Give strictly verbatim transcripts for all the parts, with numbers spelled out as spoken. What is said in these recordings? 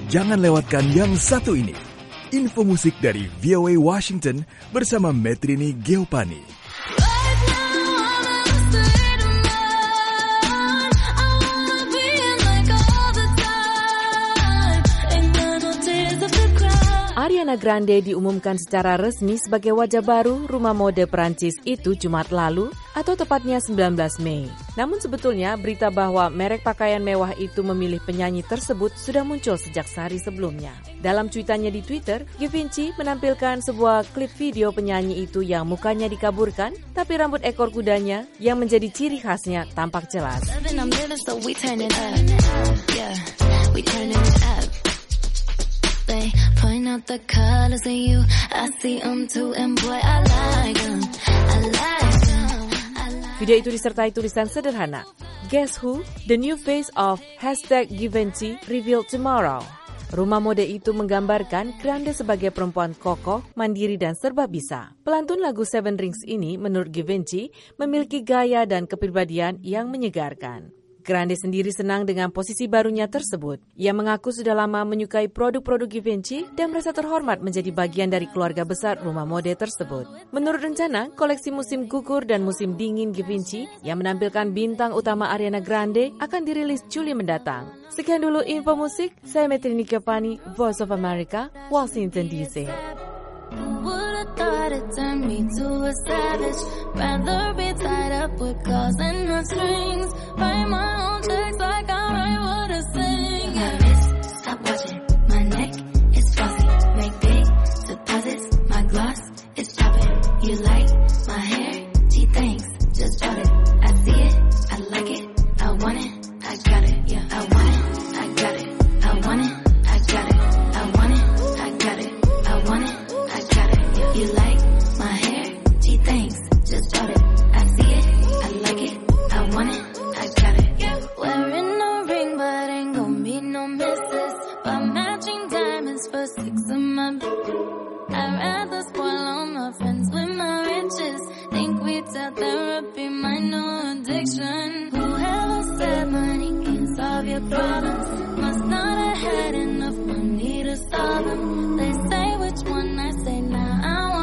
Jangan lewatkan yang satu ini. Info musik dari V O A Washington bersama Metrini Geopani. Ariana Grande diumumkan secara resmi sebagai wajah baru rumah mode Perancis itu Jumat lalu, atau tepatnya sembilan belas Mei. Namun sebetulnya berita bahwa merek pakaian mewah itu memilih penyanyi tersebut sudah muncul sejak sehari sebelumnya. Dalam cuitannya di Twitter, Givenchy menampilkan sebuah klip video penyanyi itu yang mukanya dikaburkan, tapi rambut ekor kudanya yang menjadi ciri khasnya tampak jelas. They point out the colors of you, I see them too, and boy, I like them, I like them, I like. Video itu disertai tulisan sederhana, Guess who? The new face of hashtag Givenchy revealed tomorrow. Rumah mode itu menggambarkan Grande sebagai perempuan kokoh, mandiri, dan serba bisa. Pelantun lagu Seven Rings ini, menurut Givenchy, memiliki gaya dan kepribadian yang menyegarkan. Grande sendiri senang dengan posisi barunya tersebut. Ia mengaku sudah lama menyukai produk-produk Givenchy dan merasa terhormat menjadi bagian dari keluarga besar rumah mode tersebut. Menurut rencana, koleksi musim gugur dan musim dingin Givenchy yang menampilkan bintang utama Ariana Grande akan dirilis Juli mendatang. Sekian dulu info musik, saya Metrini Geopani, Voice of America, Washington D C. Would've thought it turned me to a savage. Rather be tied up with calls and not strings. Write my own checks like I write what I sing. My wrist, stop watching. My neck is flossy. Make big deposits. My gloss is popping. You like my hair? Gee, thanks. Just bought it. I see it. I like it. I want it. I got it. Yeah, I want it. I got it. I want it. I got it. I want it. I got it. I want it. You like my hair? Gee, thanks. Just bought it. I see it. I like it. I want it. I got it. Wearing no ring, but ain't gon' be no misses. Buy matching diamonds for six of my I'd rather spoil all my friends with my riches. Think we tell therapy my new addiction. Whoever said money can solve your problems must not have had enough money to solve them. They say which one, I say nah.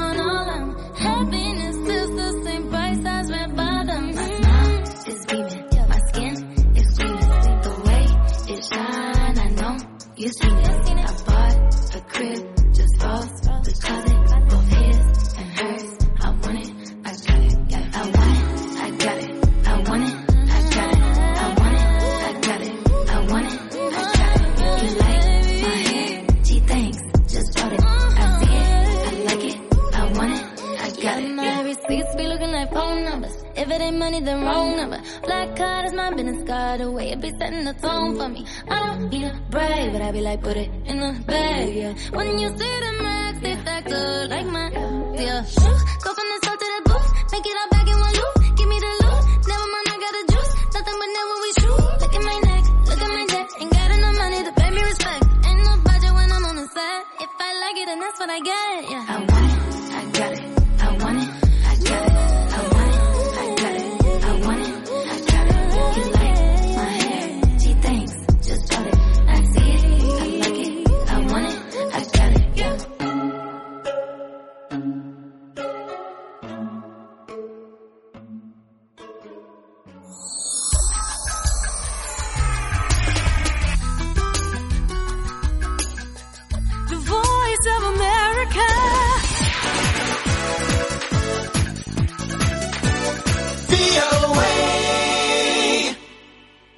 Happiness is the same price as red bottoms. My smile is beaming, my skin is gleaming. The way it shine, I know you've seen it. I bought a crib just for the closet, both his and hers. I want it, I got it. I want it, I got it. I want it, I got it. I want it, I got it. I want it, I got it. You like my hair? Gee, thanks. Just bought it. I see it, I like it. I want it. Got it. My receipts be looking like phone numbers. If it ain't money, then wrong number. Black card is my business card away. It be setting the tone for me. I don't need a brave, but I be like, put it in the bag, yeah. When you see the max, they factor like my, yeah. Go from the south to the booth, make it all back in one loop. Give me the loot, never mind, I got the juice. Nothing but never we shoot. Look at my neck, look at my neck. Ain't got enough money to pay me respect. Ain't no budget when I'm on the set. If I like it, then that's what I get, yeah. I want it, I got it. I want it, I got it. I want it, I got it. I want it, I got it. You like my hair? Gee, thanks. Just bought it. I see it, I like it. I want it, I got it. Yeah.